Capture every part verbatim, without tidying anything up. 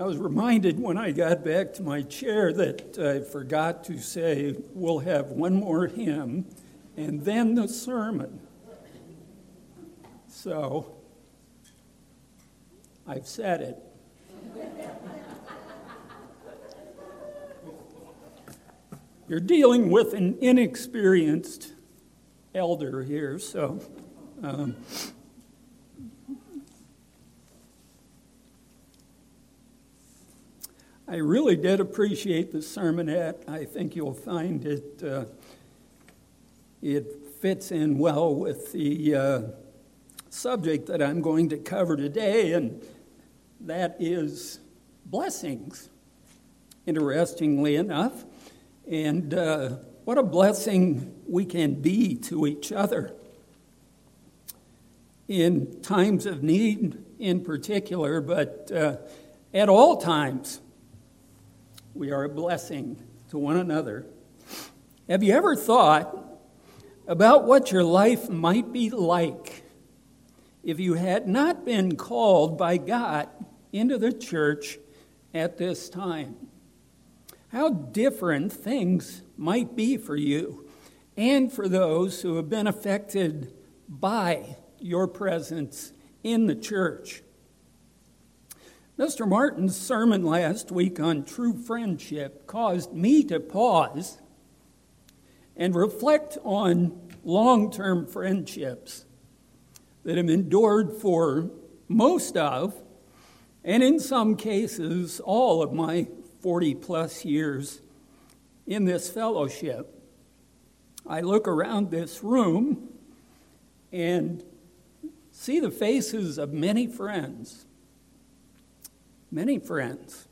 I was reminded when I got back to my chair that I forgot to say, we'll have one more hymn and then the sermon. So, I've said it. You're dealing with an inexperienced elder here, so... Um, I really did appreciate the sermonette. I think you'll find it uh, it fits in well with the uh, subject that I'm going to cover today, and that is blessings, interestingly enough. And uh, what a blessing we can be to each other in times of need in particular, but uh, at all times. We are a blessing to one another. Have you ever thought about what your life might be like if you had not been called by God into the church at this time? How different things might be for you and for those who have been affected by your presence in the church. Mister Martin's sermon last week on true friendship caused me to pause and reflect on long-term friendships that have endured for most of, and in some cases, all of my forty-plus years in this fellowship. I look around this room and see the faces of many friends Many friends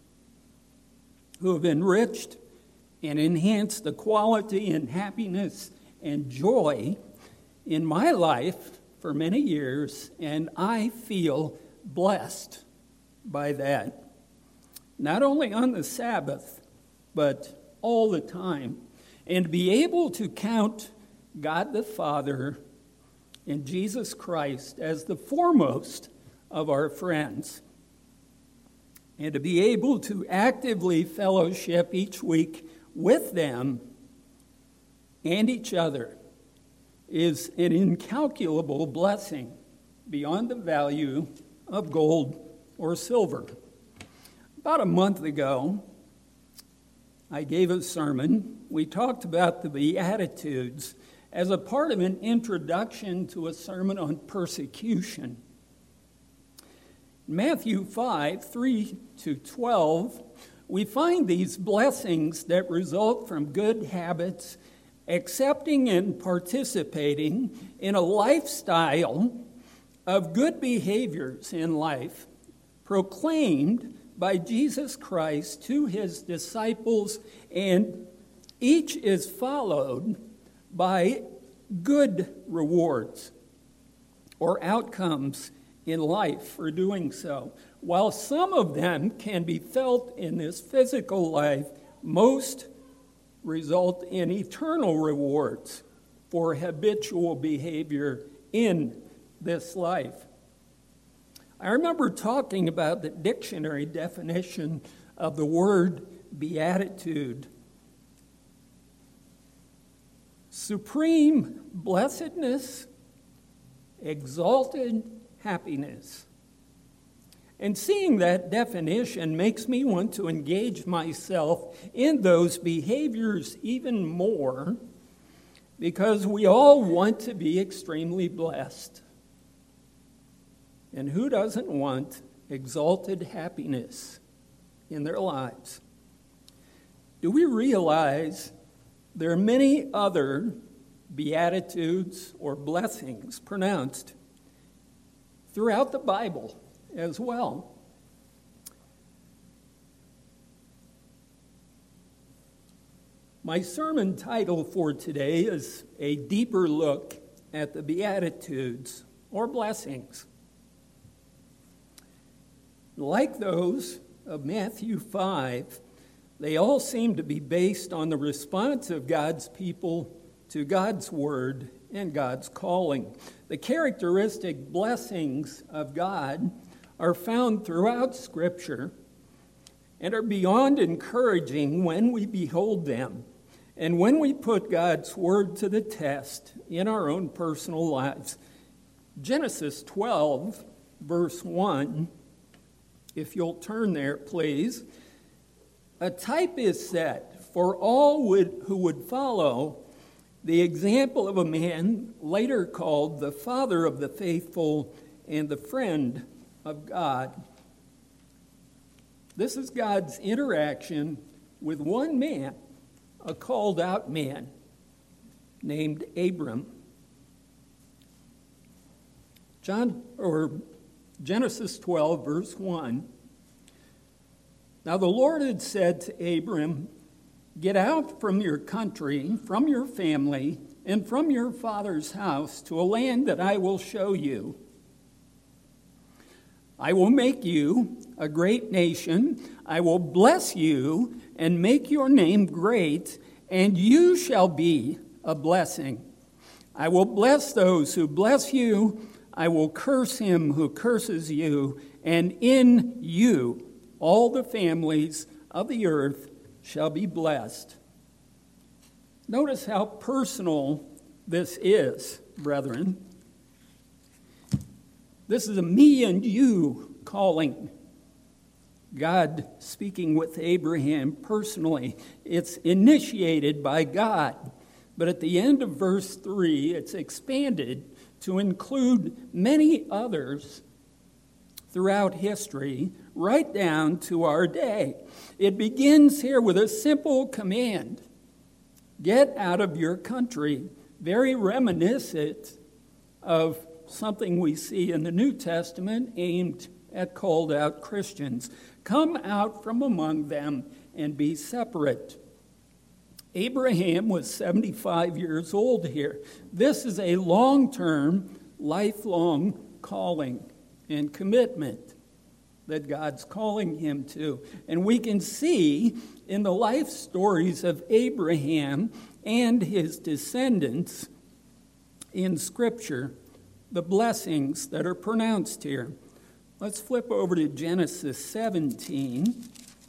who have enriched and enhanced the quality and happiness and joy in my life for many years, and I feel blessed by that. Not only on the Sabbath, but all the time. And to be able to count God the Father and Jesus Christ as the foremost of our friends. And to be able to actively fellowship each week with them and each other is an incalculable blessing beyond the value of gold or silver. About a month ago, I gave a sermon. We talked about the Beatitudes as a part of an introduction to a sermon on persecution. Matthew five, three to twelve, we find these blessings that result from good habits, accepting and participating in a lifestyle of good behaviors in life, proclaimed by Jesus Christ to his disciples, and each is followed by good rewards or outcomes in life for doing so. While some of them can be felt in this physical life, most result in eternal rewards for habitual behavior in this life. I remember talking about the dictionary definition of the word beatitude. Supreme blessedness, exalted happiness. And seeing that definition makes me want to engage myself in those behaviors even more, because we all want to be extremely blessed. And who doesn't want exalted happiness in their lives? Do we realize there are many other beatitudes or blessings pronounced throughout the Bible as well? My sermon title for today is A Deeper Look at the Beatitudes or Blessings. Like those of Matthew five, they all seem to be based on the response of God's people to God's word and God's calling. The characteristic blessings of God are found throughout Scripture, and are beyond encouraging when we behold them and when we put God's word to the test in our own personal lives. Genesis twelve, verse one, if you'll turn there, please. A type is set for all would, who would follow the example of a man later called the father of the faithful and the friend of God. This is God's interaction with one man, a called out man named Abram. John or Genesis twelve, verse one. Now the Lord had said to Abram, "Get out from your country, from your family, and from your father's house to a land that I will show you. I will make you a great nation. I will bless you and make your name great, and you shall be a blessing. I will bless those who bless you. I will curse him who curses you, and in you all the families of the earth shall be blessed." Notice how personal this is, brethren. This is a me and you calling. God speaking with Abraham personally. It's initiated by God. But at the end of verse three, it's expanded to include many others throughout history, right down to our day. It begins here with a simple command: get out of your country. Very reminiscent of something we see in the New Testament aimed at called out Christians. Come out from among them and be separate. Abraham was seventy-five years old here. This is a long-term, lifelong calling and commitment that God's calling him to. And we can see in the life stories of Abraham and his descendants in Scripture the blessings that are pronounced here. Let's flip over to Genesis seventeen,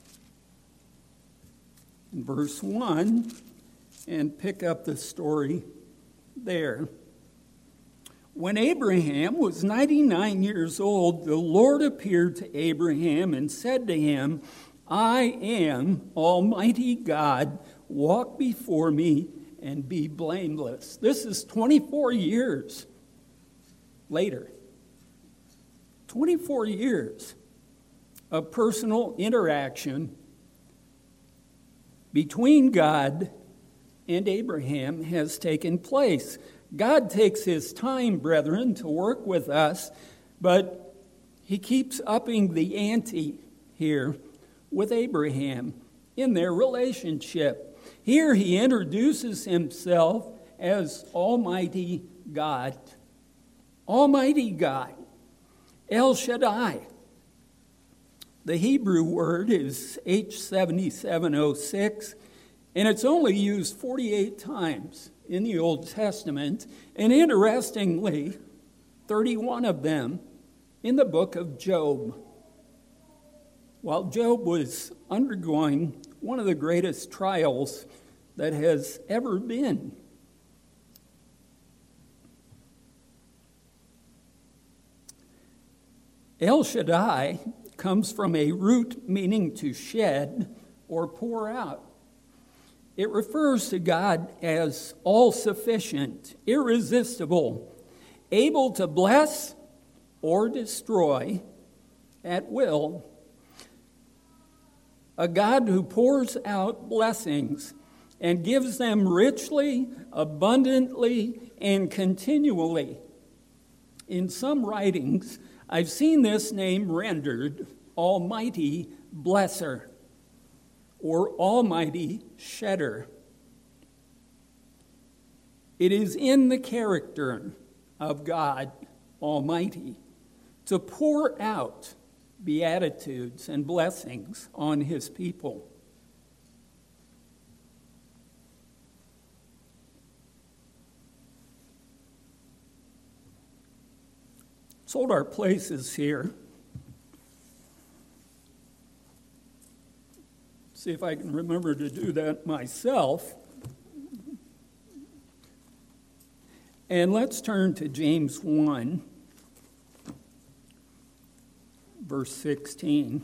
verse one, and pick up the story there. When Abraham was ninety-nine years old, the Lord appeared to Abraham and said to him, "I am Almighty God. Walk before me and be blameless." This is twenty-four years later. twenty-four years of personal interaction between God and Abraham has taken place. God takes his time, brethren, to work with us, but he keeps upping the ante here with Abraham in their relationship. Here he introduces himself as Almighty God. Almighty God, El Shaddai. The Hebrew word is H seventy-seven oh six, and it's only used forty-eight times in the Old Testament, and interestingly, thirty-one of them in the book of Job. While Job was undergoing one of the greatest trials that has ever been. El Shaddai comes from a root meaning to shed or pour out. It refers to God as all-sufficient, irresistible, able to bless or destroy at will. A God who pours out blessings and gives them richly, abundantly, and continually. In some writings, I've seen this name rendered Almighty Blesser or Almighty Shedder. It is in the character of God Almighty to pour out beatitudes and blessings on his people. Let's hold our places here. See if I can remember to do that myself. And let's turn to James one, verse sixteen.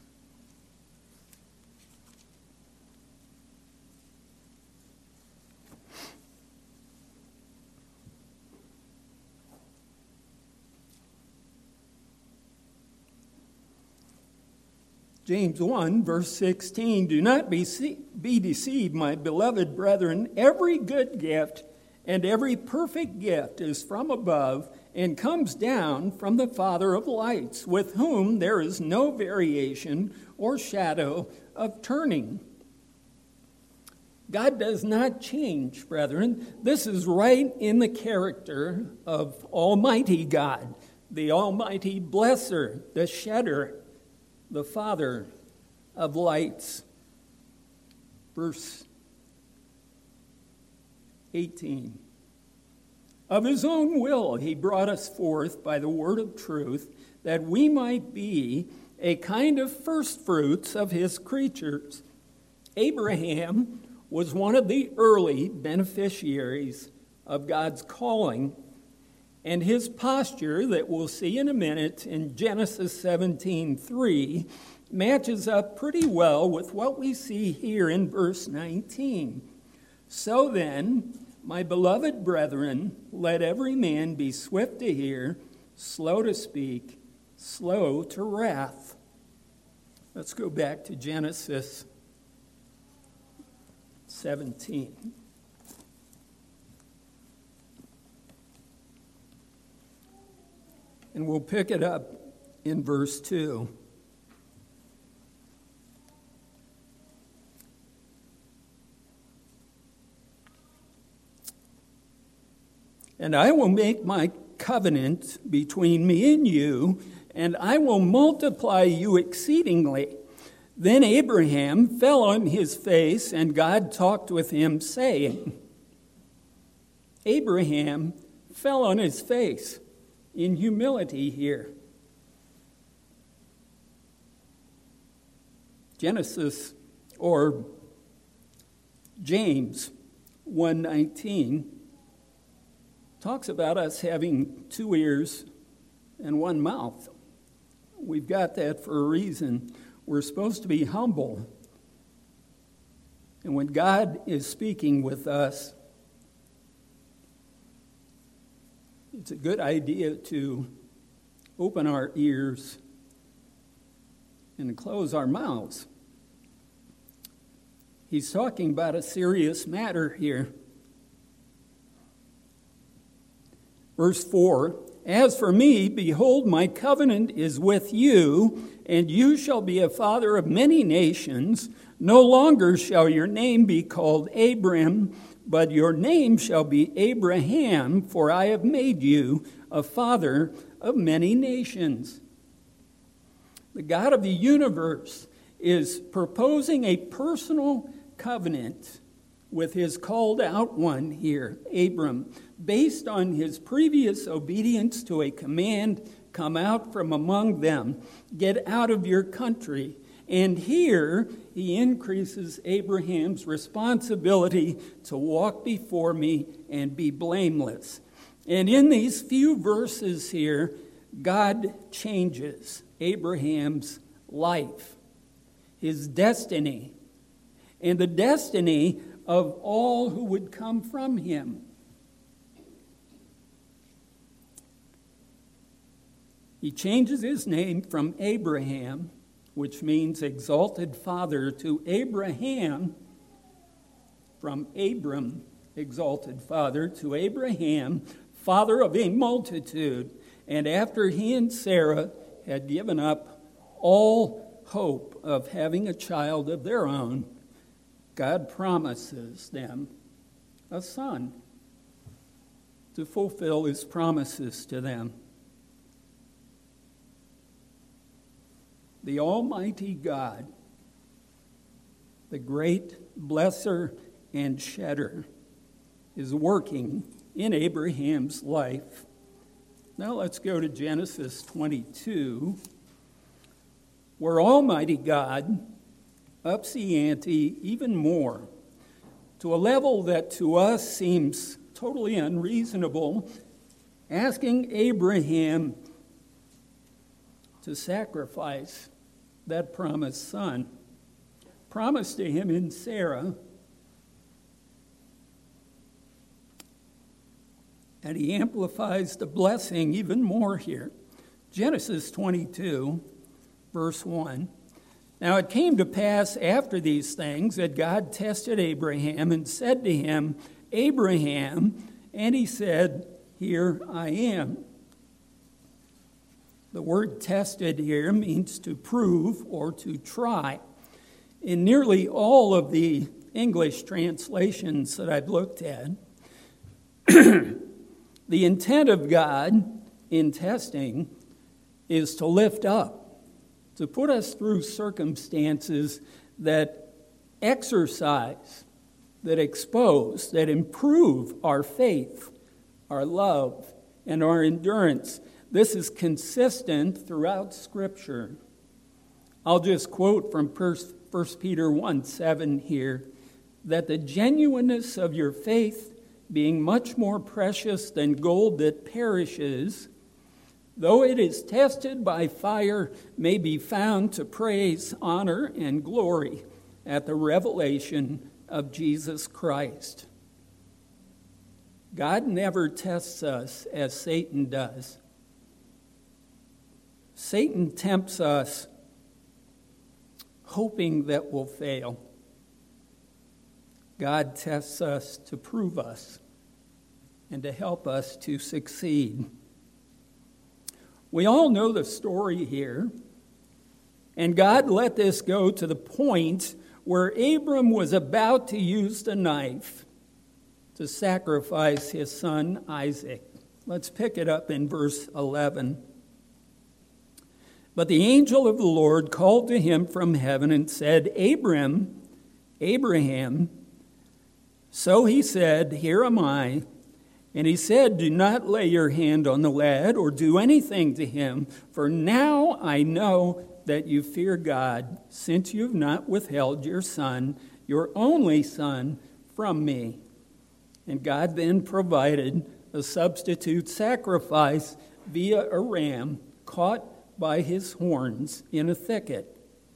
James one, verse sixteen, do not be, be deceived, my beloved brethren. Every good gift and every perfect gift is from above and comes down from the Father of lights, with whom there is no variation or shadow of turning. God does not change, brethren. This is right in the character of Almighty God, the Almighty Blesser, the Shedder, the Father of lights. Verse eighteen. Of his own will he brought us forth by the word of truth, that we might be a kind of firstfruits of his creatures. Abraham was one of the early beneficiaries of God's calling, and his posture that we'll see in a minute in Genesis seventeen three matches up pretty well with what we see here in verse nineteen. So then, my beloved brethren, let every man be swift to hear, slow to speak, slow to wrath. Let's go back to Genesis seventeen. And we'll pick it up in verse two. And I will make my covenant between me and you, and I will multiply you exceedingly. Then Abraham fell on his face, and God talked with him, saying, Abraham fell on his face in humility here. Genesis, or James one nineteen, talks about us having two ears and one mouth. We've got that for a reason. We're supposed to be humble. And when God is speaking with us, it's a good idea to open our ears and close our mouths. He's talking about a serious matter here. Verse four, as for me, behold, my covenant is with you, and you shall be a father of many nations. No longer shall your name be called Abram, but your name shall be Abraham, for I have made you a father of many nations. The God of the universe is proposing a personal covenant with his called out one here, Abram, based on his previous obedience to a command, come out from among them, get out of your country. And here he increases Abraham's responsibility to walk before me and be blameless. And in these few verses here, God changes Abraham's life, his destiny, and the destiny of all who would come from him. He changes his name from Abraham, which means exalted father, to Abraham, from Abram, exalted father, to Abraham, father of a multitude. And after he and Sarah had given up all hope of having a child of their own, God promises them a son to fulfill his promises to them. The Almighty God, the great blesser and shedder, is working in Abraham's life. Now let's go to Genesis twenty-two, where Almighty God ups the ante even more to a level that to us seems totally unreasonable, asking Abraham to sacrifice that promised son, promised to him in Sarah. And he amplifies the blessing even more here. Genesis twenty-two, verse one. Now it came to pass after these things that God tested Abraham and said to him, Abraham, and he said, Here I am. The word tested here means to prove or to try. In nearly all of the English translations that I've looked at, the intent of God in testing is to lift up, to put us through circumstances that exercise, that expose, that improve our faith, our love, and our endurance. This is consistent throughout Scripture. I'll just quote from First Peter one seven here, that the genuineness of your faith, being much more precious than gold that perishes, though it is tested by fire, may be found to praise, honor, and glory at the revelation of Jesus Christ. God never tests us as Satan does. Satan tempts us hoping that we'll fail. God tests us to prove us and to help us to succeed. We all know the story here, and God let this go to the point where Abram was about to use the knife to sacrifice his son Isaac. Let's pick it up in verse eleven. But the angel of the Lord called to him from heaven and said, Abram, Abraham. So he said, Here am I. And he said, Do not lay your hand on the lad or do anything to him, for now I know that you fear God, since you have not withheld your son, your only son, from me. And God then provided a substitute sacrifice via a ram caught by his horns in a thicket.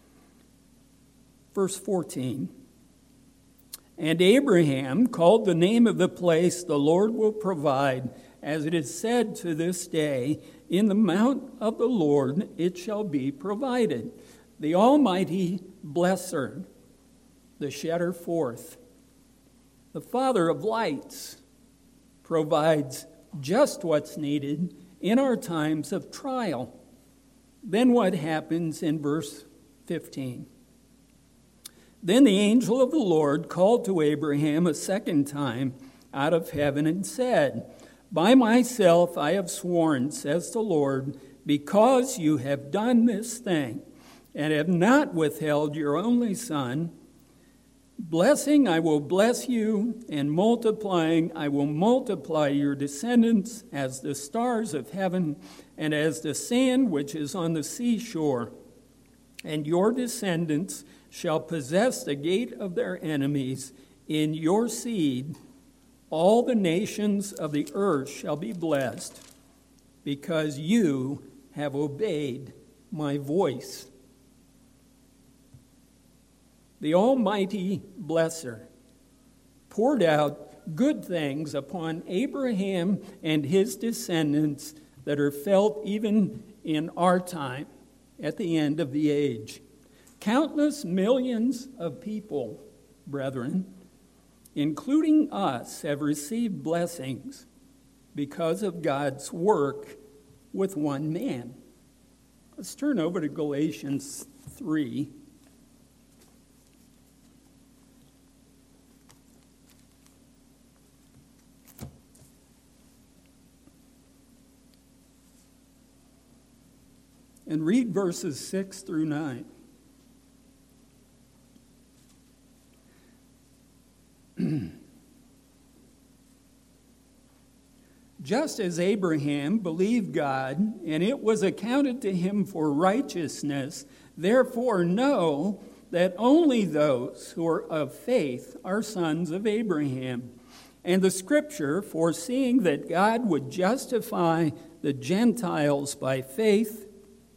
Verse fourteen. And Abraham called the name of the place, The Lord will provide, as it is said to this day, In the mount of the Lord it shall be provided. The Almighty Blesser, the Shedder forth, the Father of lights, provides just what's needed in our times of trial. Then what happens in verse fifteen? Then the angel of the Lord called to Abraham a second time out of heaven and said, By myself I have sworn, says the Lord, because you have done this thing and have not withheld your only son, blessing I will bless you, and multiplying I will multiply your descendants as the stars of heaven and as the sand which is on the seashore. And your descendants shall possess the gate of their enemies. In your seed all the nations of the earth shall be blessed, because you have obeyed my voice. The Almighty Blesser poured out good things upon Abraham and his descendants that are felt even in our time at the end of the age. Countless millions of people, brethren, including us, have received blessings because of God's work with one man. Let's turn over to Galatians three. And read verses six through nine. Just as Abraham believed God, and it was accounted to him for righteousness, therefore know that only those who are of faith are sons of Abraham. And the scripture, foreseeing that God would justify the Gentiles by faith,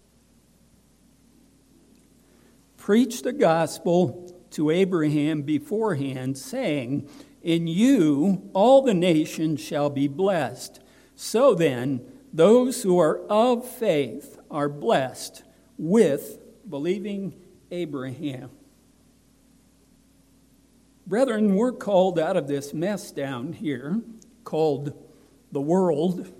preached the gospel to Abraham beforehand, saying, in you all the nations shall be blessed. So then, those who are of faith are blessed with believing Abraham. Brethren, we're called out of this mess down here, called the world,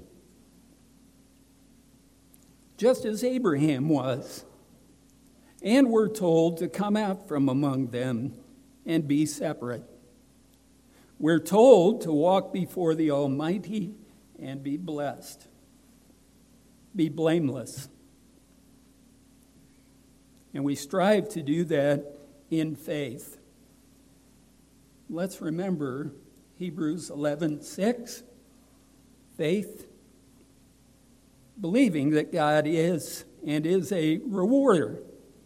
just as Abraham was. And we're told to come out from among them and be separate. We're told to walk before the Almighty and be blessed. Be blameless. And we strive to do that in faith. Let's remember Hebrews eleven six, faith, believing that God is and is a rewarder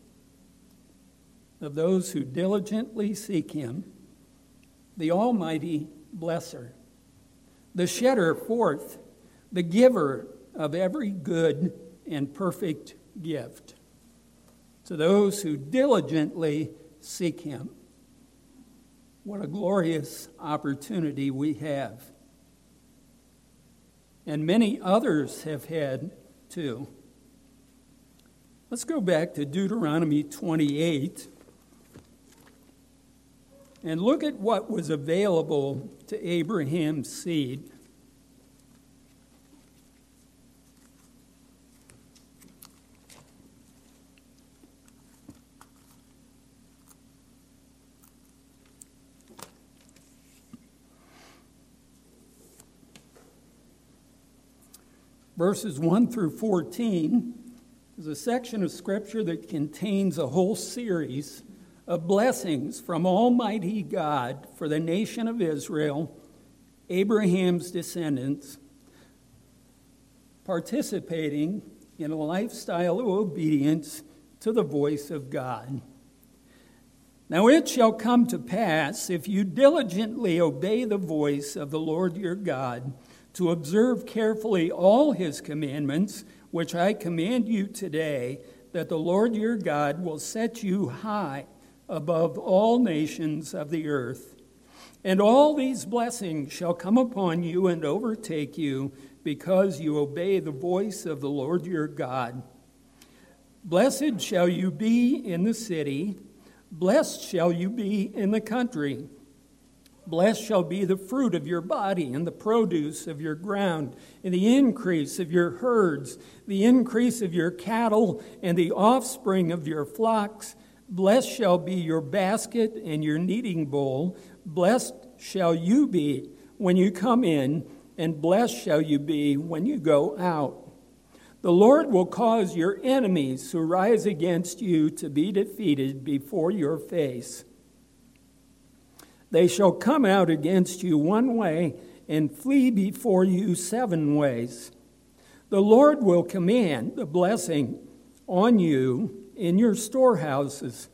of those who diligently seek him, the Almighty blesser, the shedder forth, the giver of every good and perfect gift, to those who diligently seek him. What a glorious opportunity we have. And many others have had too. Let's go back to Deuteronomy twenty-eight and look at what was available to Abraham's seed. Verses one through fourteen is a section of Scripture that contains a whole series of blessings from Almighty God for the nation of Israel, Abraham's descendants, participating in a lifestyle of obedience to the voice of God. Now it shall come to pass, if you diligently obey the voice of the Lord your God, to observe carefully all his commandments, which I command you today, that the Lord your God will set you high above all nations of the earth. And all these blessings shall come upon you and overtake you, because you obey the voice of the Lord your God. Blessed shall you be in the city, blessed shall you be in the country. Blessed shall be the fruit of your body, and the produce of your ground, and the increase of your herds, the increase of your cattle, and the offspring of your flocks. Blessed shall be your basket and your kneading bowl. Blessed shall you be when you come in, and blessed shall you be when you go out. The Lord will cause your enemies who rise against you to be defeated before your face. They shall come out against you one way and flee before you seven ways. The Lord will command the blessing on you in your storehouses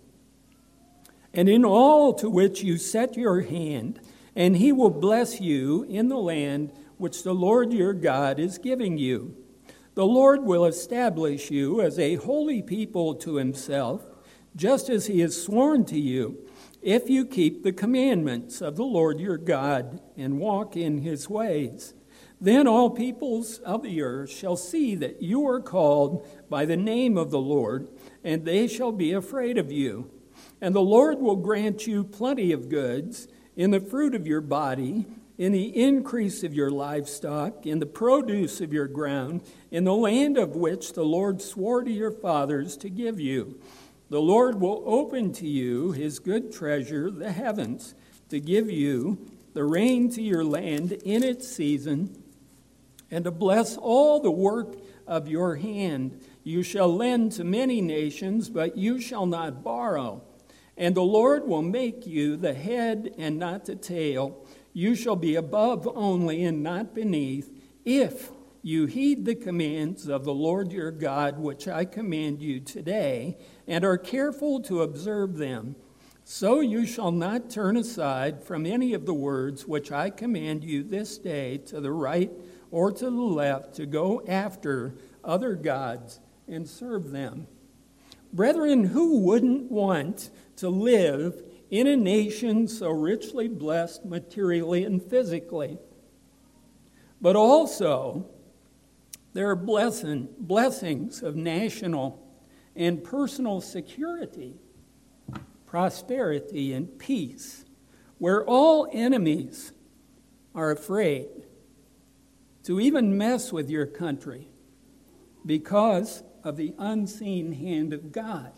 and in all to which you set your hand, and he will bless you in the land which the Lord your God is giving you. The Lord will establish you as a holy people to himself, just as he has sworn to you, if you keep the commandments of the Lord your God and walk in his ways. Then all peoples of the earth shall see that you are called by the name of the Lord, and they shall be afraid of you. And the Lord will grant you plenty of goods in the fruit of your body, in the increase of your livestock, in the produce of your ground, in the land of which the Lord swore to your fathers to give you. The Lord will open to you his good treasure, the heavens, to give you the rain to your land in its season, and to bless all the work of your hand. You shall lend to many nations, but you shall not borrow. And the Lord will make you the head and not the tail. You shall be above only and not beneath, if you heed the commands of the Lord your God, which I command you today, and are careful to observe them, so you shall not turn aside from any of the words which I command you this day to the right or to the left, to go after other gods and serve them. Brethren, who wouldn't want to live in a nation so richly blessed materially and physically? But also, there are blessing, blessings of national and personal security, prosperity, and peace, where all enemies are afraid to even mess with your country because of the unseen hand of God.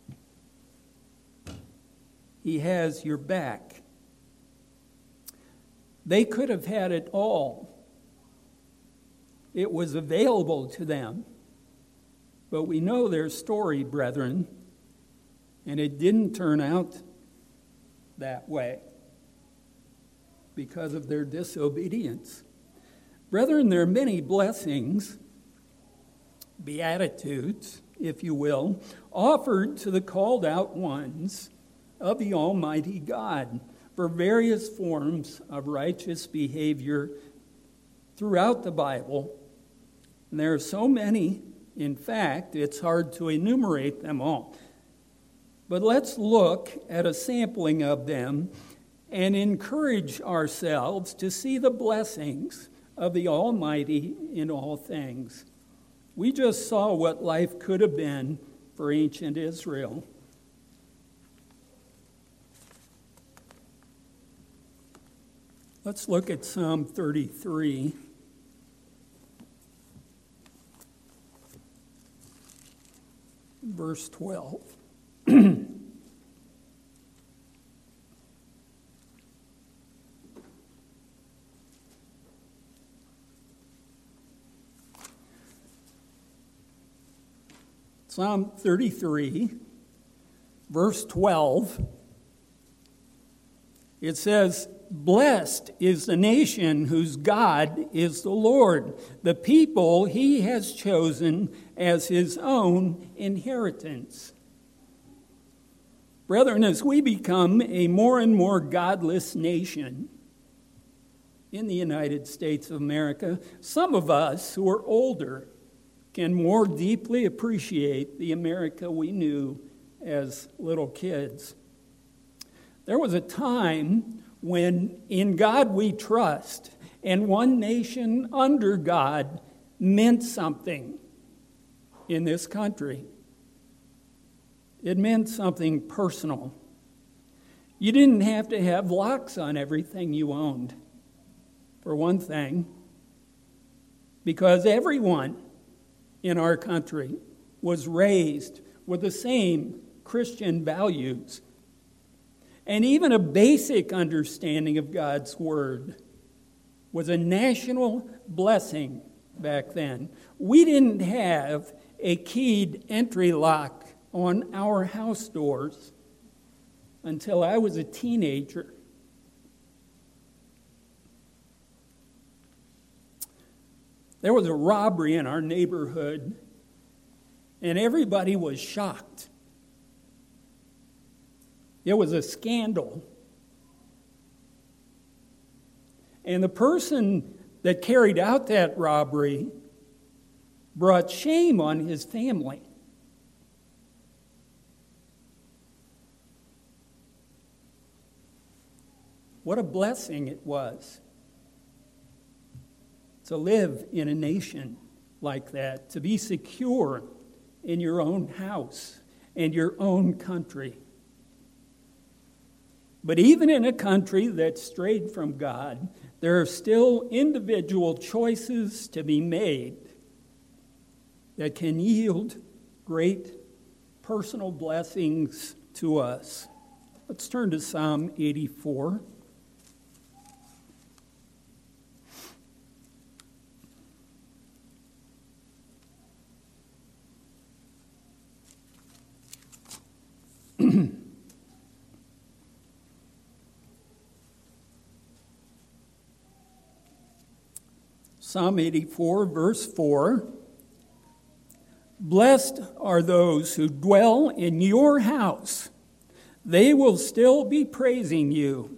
He has your back. They could have had it all. It was available to them. But we know their story, brethren, and it didn't turn out that way because of their disobedience. Brethren, there are many blessings, beatitudes, if you will, offered to the called out ones of the Almighty God for various forms of righteous behavior throughout the Bible. And there are so many, in fact, it's hard to enumerate them all. But let's look at a sampling of them and encourage ourselves to see the blessings of the Almighty in all things. We just saw what life could have been for ancient Israel. Let's look at Psalm thirty-three. Verse twelve. Psalm thirty-three, verse twelve. It says, "Blessed is the nation whose God is the Lord, the people he has chosen as his own inheritance." Brethren, as we become a more and more godless nation in the United States of America, some of us who are older can more deeply appreciate the America we knew as little kids. There was a time when in God we trust and one nation under God meant something in this country. It meant something personal. You didn't have to have locks on everything you owned, for one thing, because everyone in our country was raised with the same Christian values and even a basic understanding of God's Word was a national blessing back then. We didn't have a keyed entry lock on our house doors until I was a teenager. There was a robbery in our neighborhood, and everybody was shocked. It was a scandal. And the person that carried out that robbery brought shame on his family. What a blessing it was to live in a nation like that, to be secure in your own house and your own country. But even in a country that strayed from God, there are still individual choices to be made that can yield great personal blessings to us. Let's turn to Psalm eighty-four. Psalm eighty-four, verse four. Blessed are those who dwell in your house. They will still be praising you.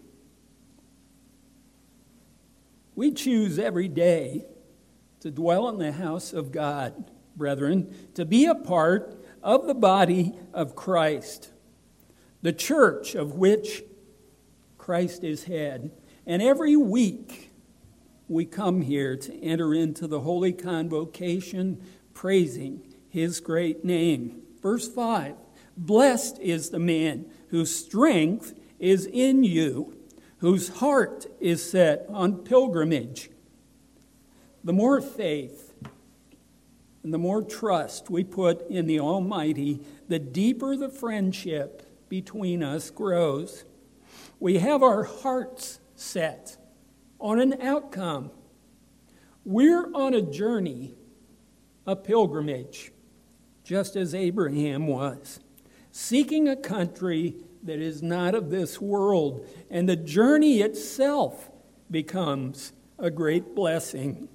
We choose every day to dwell in the house of God, brethren, to be a part of the body of Christ, the church of which Christ is head. And every week we come here to enter into the holy convocation, praising his great name. Verse five, blessed is the man whose strength is in you, whose heart is set on pilgrimage. The more faith and the more trust we put in the Almighty, the deeper the friendship between us grows. We have our hearts set on an outcome. We're on a journey, a pilgrimage, just as Abraham was, seeking a country that is not of this world, and the journey itself becomes a great blessing.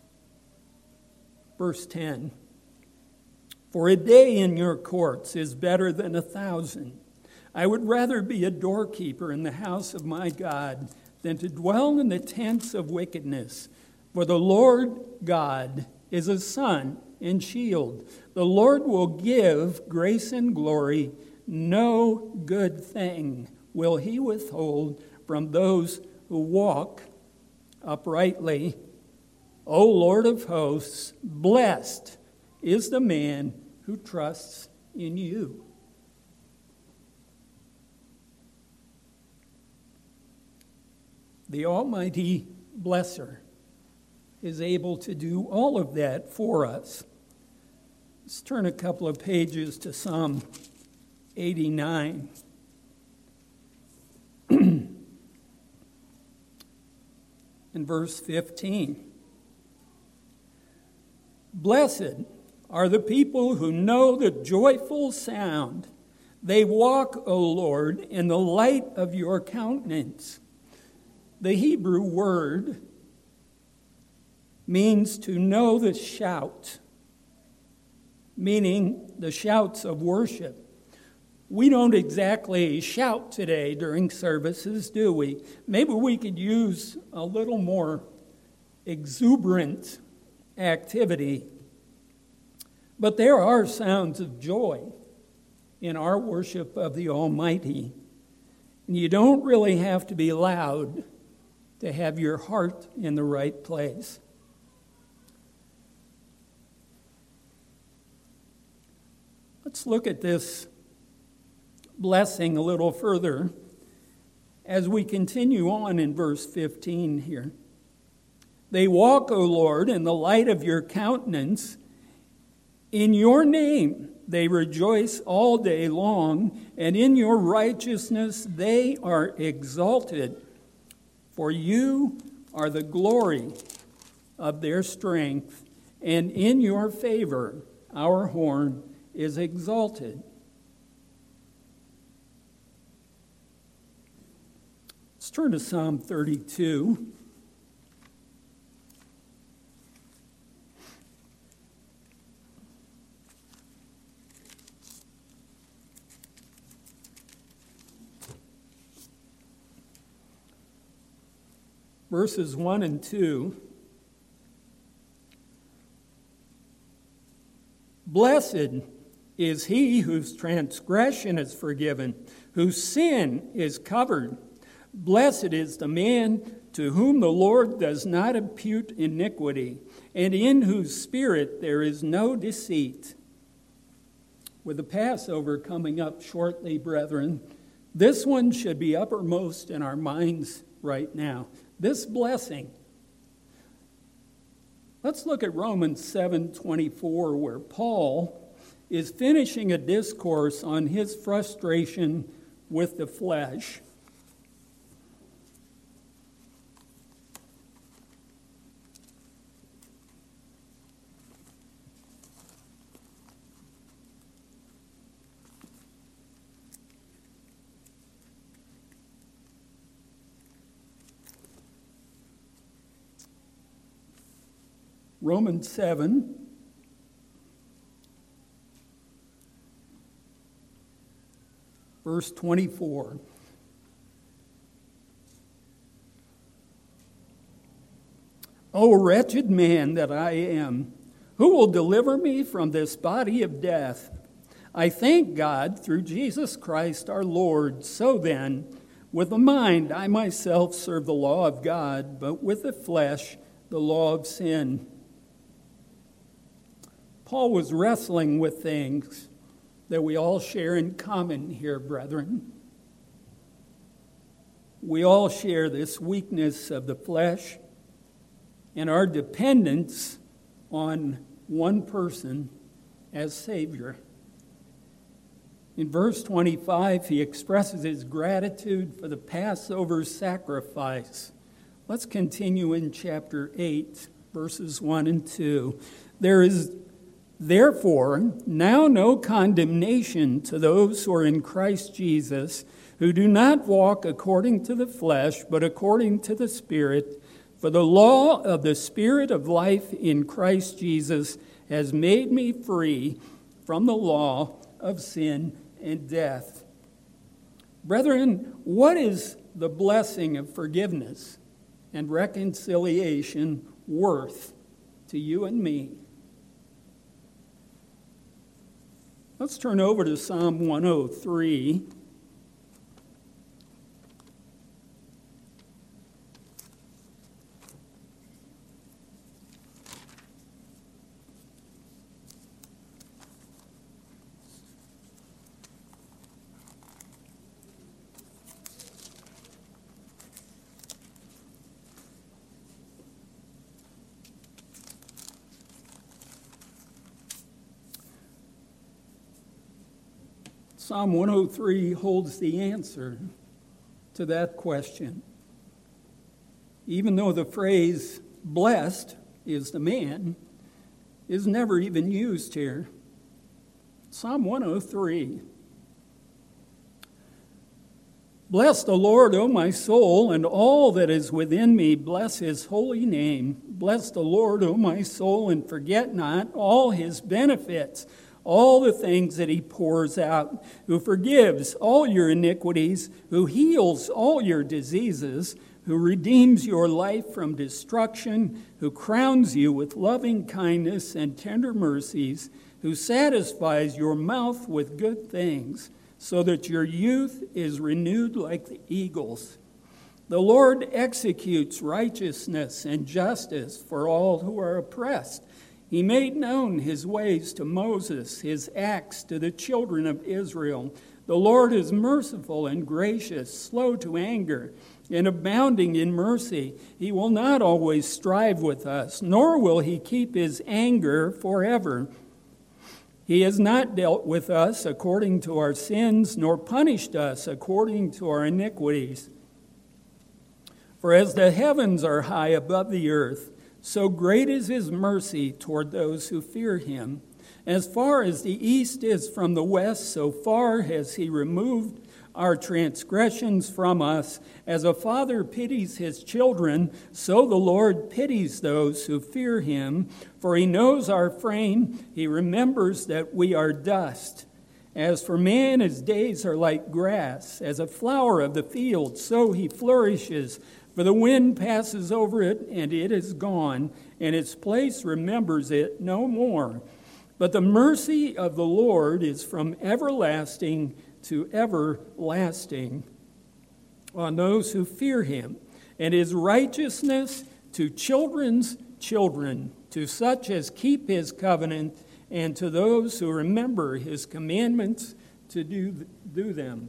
Verse ten, for a day in your courts is better than a thousand. I would rather be a doorkeeper in the house of my God than to dwell in the tents of wickedness. For the Lord God is a sun and shield. The Lord will give grace and glory. No good thing will he withhold from those who walk uprightly. O Lord of hosts, blessed is the man who trusts in you. The Almighty Blesser is able to do all of that for us. Let's turn a couple of pages to Psalm eighty-nine. In verse fifteen. Blessed are the people who know the joyful sound. They walk, O Lord, in the light of your countenance. The Hebrew word means to know the shout, meaning the shouts of worship. We don't exactly shout today during services, do we? Maybe we could use a little more exuberant activity. But there are sounds of joy in our worship of the Almighty. And you don't really have to be loud to have your heart in the right place. Let's look at this blessing a little further as we continue on in verse fifteen here. They walk, O Lord, in the light of your countenance. In your name they rejoice all day long, and in your righteousness they are exalted. For you are the glory of their strength, and in your favor our horn is exalted. Let's turn to Psalm thirty-two. Verses one and two. Blessed is he whose transgression is forgiven, whose sin is covered. Blessed is the man to whom the Lord does not impute iniquity, and in whose spirit there is no deceit. With the Passover coming up shortly, brethren, this one should be uppermost in our minds right now. This blessing. Let's look at Romans seven twenty-four, where Paul is finishing a discourse on his frustration with the flesh. Romans seven. Verse twenty-four. O wretched man that I am, who will deliver me from this body of death? I thank God through Jesus Christ our Lord. So then, with the mind I myself serve the law of God, but with the flesh the law of sin. Paul was wrestling with things that we all share in common here, brethren. We all share this weakness of the flesh and our dependence on one person as Savior. In verse twenty-five, he expresses his gratitude for the Passover sacrifice. Let's continue in chapter eight, verses one and two. There is therefore now no condemnation to those who are in Christ Jesus, who do not walk according to the flesh, but according to the Spirit. For the law of the Spirit of life in Christ Jesus has made me free from the law of sin and death. Brethren, what is the blessing of forgiveness and reconciliation worth to you and me? Let's turn over to Psalm one oh three. Psalm one oh three holds the answer to that question. Even though the phrase blessed is the man is never even used here. Psalm one oh three. Bless the Lord, O my soul, and all that is within me. Bless his holy name. Bless the Lord, O my soul, and forget not all his benefits, all the things that he pours out, who forgives all your iniquities, who heals all your diseases, who redeems your life from destruction, who crowns you with loving kindness and tender mercies, who satisfies your mouth with good things, so that your youth is renewed like the eagles. The Lord executes righteousness and justice for all who are oppressed. He made known his ways to Moses, his acts to the children of Israel. The Lord is merciful and gracious, slow to anger, and abounding in mercy. He will not always strive with us, nor will he keep his anger forever. He has not dealt with us according to our sins, nor punished us according to our iniquities. For as the heavens are high above the earth, so great is his mercy toward those who fear him. As far as the east is from the west, so far has he removed our transgressions from us. As a father pities his children, so the Lord pities those who fear him. For he knows our frame, he remembers that we are dust. As for man, his days are like grass, as a flower of the field, so he flourishes. For the wind passes over it, and it is gone, and its place remembers it no more. But the mercy of the Lord is from everlasting to everlasting on those who fear him, and his righteousness to children's children, to such as keep his covenant, and to those who remember his commandments to do, do them.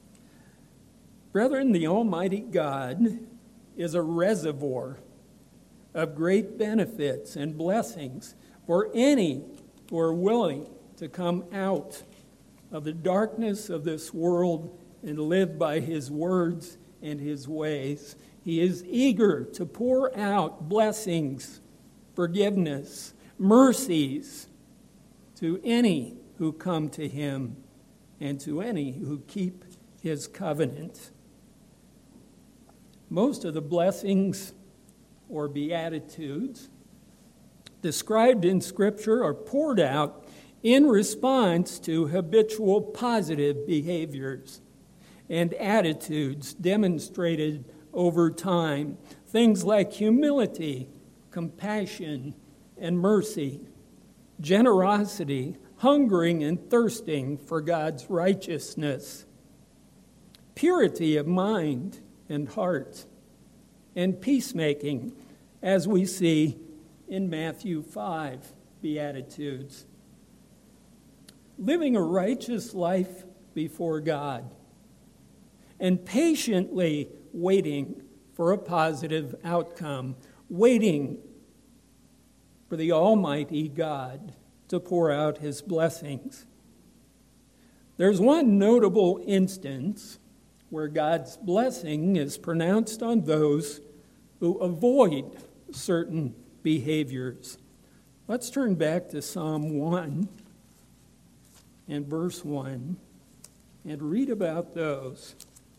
Brethren, the Almighty God is a reservoir of great benefits and blessings for any who are willing to come out of the darkness of this world and live by his words and his ways. He is eager to pour out blessings, forgiveness, mercies to any who come to him and to any who keep his covenant. Most of the blessings or beatitudes described in Scripture are poured out in response to habitual positive behaviors and attitudes demonstrated over time. Things like humility, compassion, and mercy, generosity, hungering and thirsting for God's righteousness, purity of mind and heart, and peacemaking, as we see in Matthew five Beatitudes. Living a righteous life before God and patiently waiting for a positive outcome, waiting for the Almighty God to pour out His blessings. There's one notable instance where God's blessing is pronounced on those who avoid certain behaviors. Let's turn back to Psalm one and verse one and read about those.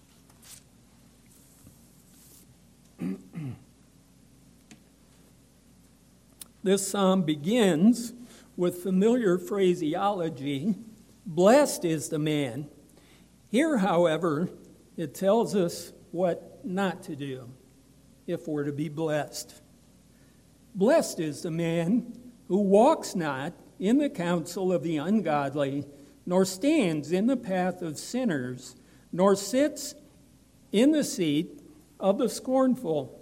This psalm begins with familiar phraseology, blessed is the man. Here, however, it tells us what not to do if we're to be blessed. Blessed is the man who walks not in the counsel of the ungodly, nor stands in the path of sinners, nor sits in the seat of the scornful.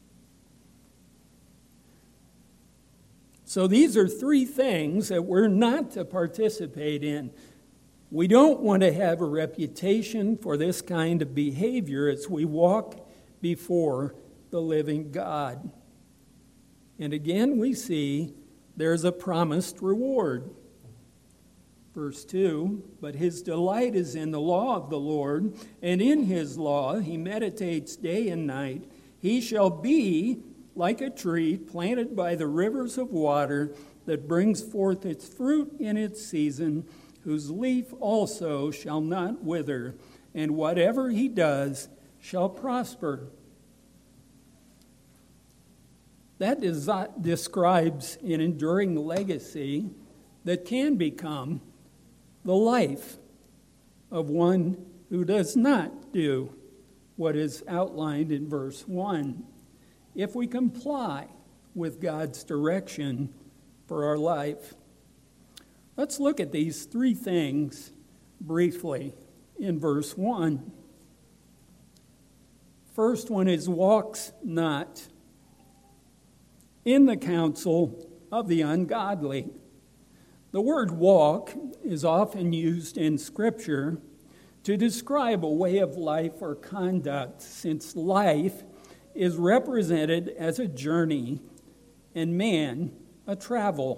So these are three things that we're not to participate in. We don't want to have a reputation for this kind of behavior as we walk before the living God. And again, we see there's a promised reward. Verse two, but his delight is in the law of the Lord, and in his law he meditates day and night. He shall be like a tree planted by the rivers of water that brings forth its fruit in its season, whose leaf also shall not wither, and whatever he does shall prosper. That des- describes an enduring legacy that can become the life of one who does not do what is outlined in verse one. If we comply with God's direction for our life. Let's look at these three things briefly in verse one. First one is walks not in the counsel of the ungodly. The word walk is often used in Scripture to describe a way of life or conduct, since life is represented as a journey and man a travel.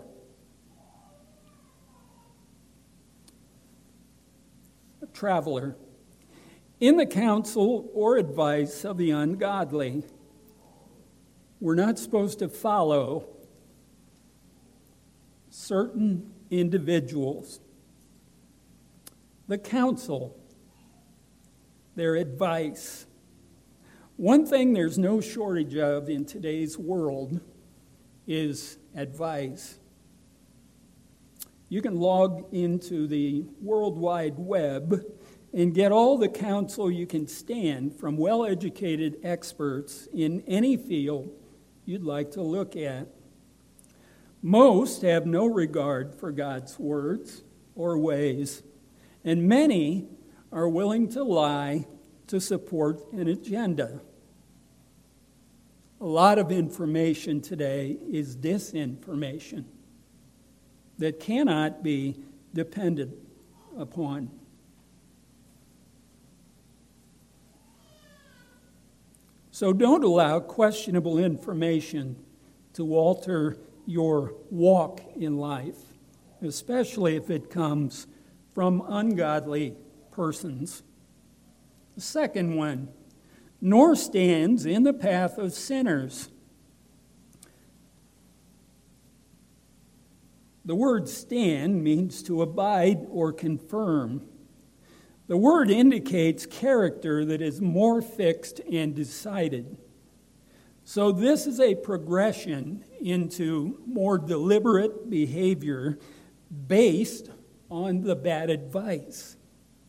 A traveler. In the counsel or advice of the ungodly, we're not supposed to follow certain individuals. The counsel, their advice. One thing there's no shortage of in today's world is advice. You can log into the World Wide Web and get all the counsel you can stand from well-educated experts in any field you'd like to look at. Most have no regard for God's words or ways, and many are willing to lie to support an agenda. A lot of information today is disinformation that cannot be depended upon. So don't allow questionable information to alter your walk in life, especially if it comes from ungodly persons. The second one, nor stands in the path of sinners. The word stand means to abide or confirm. The word indicates character that is more fixed and decided. So this is a progression into more deliberate behavior based on the bad advice.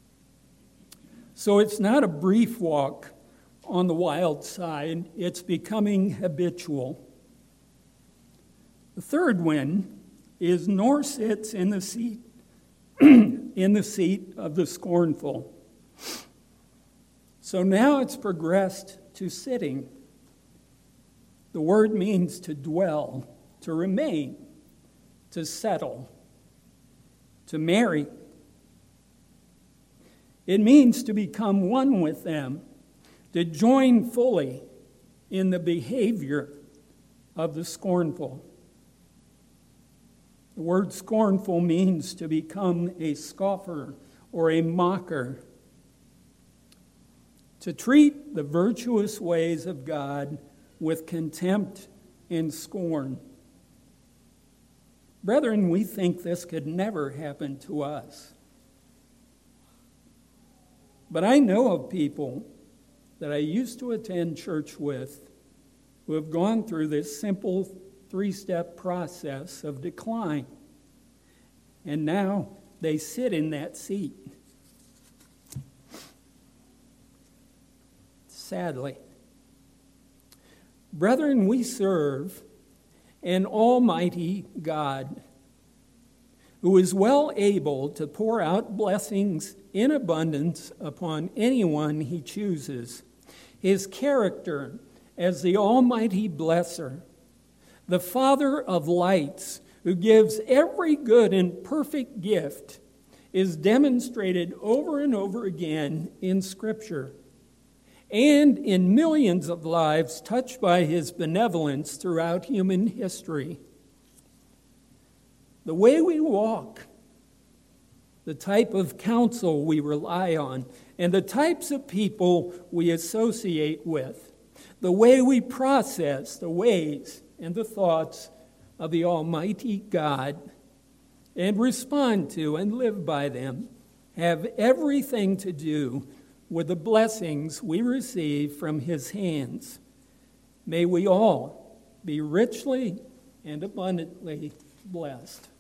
So it's not a brief walk on the wild side, it's becoming habitual. The third one is nor sits in the seat in the seat of the scornful. So now it's progressed to sitting. The word means to dwell, to remain, to settle, to marry. It means to become one with them, to join fully in the behavior of the scornful. The word scornful means to become a scoffer or a mocker, to treat the virtuous ways of God with contempt and scorn. Brethren, we think this could never happen to us. But I know of people that I used to attend church with who have gone through this simple three-step process of decline. And now they sit in that seat. Sadly. Brethren, we serve an almighty God who is well able to pour out blessings in abundance upon anyone he chooses. His character as the almighty blesser, the Father of lights, who gives every good and perfect gift, is demonstrated over and over again in Scripture and in millions of lives touched by his benevolence throughout human history. The way we walk, the type of counsel we rely on, and the types of people we associate with, the way we process the ways and the thoughts of the Almighty God and respond to and live by them have everything to do with the blessings we receive from his hands. May we all be richly and abundantly blessed.